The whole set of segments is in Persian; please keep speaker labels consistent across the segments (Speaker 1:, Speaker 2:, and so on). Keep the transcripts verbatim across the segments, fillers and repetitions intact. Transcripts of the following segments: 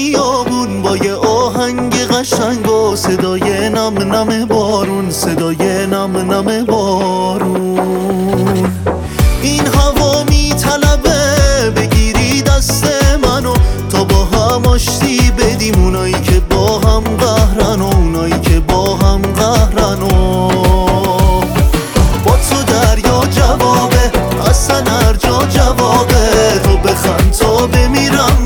Speaker 1: خیابون با یه آهنگ قشنگ و صدای نم نم بارون، صدای نم نم بارون. این هوا میطلبه بگیری دست منو تا با هم آشتی بدیم، اونایی که با هم قهرن و اونایی که با هم قهرن. و با تو دریا جوابه، اصلا هر جا جوابه، تو بخند تا بمیرم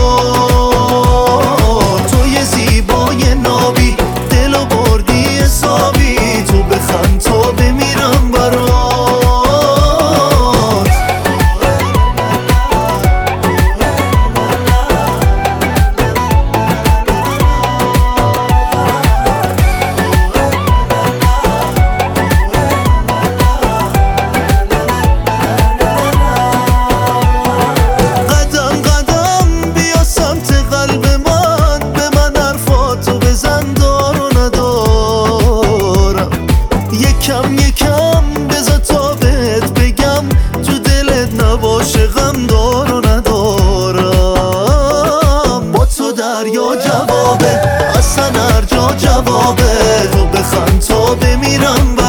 Speaker 1: برات. تو یه زیبای نابی، دلو بردی حسابی، تو بخند تا بمیرم برات. یکم یکم بذار تا بهت بگم، تو دلت نباشه غم دار و ندارم. با تو دریا جوابه، اصلا هر جا جوابه، تو بخند تا بمیرم.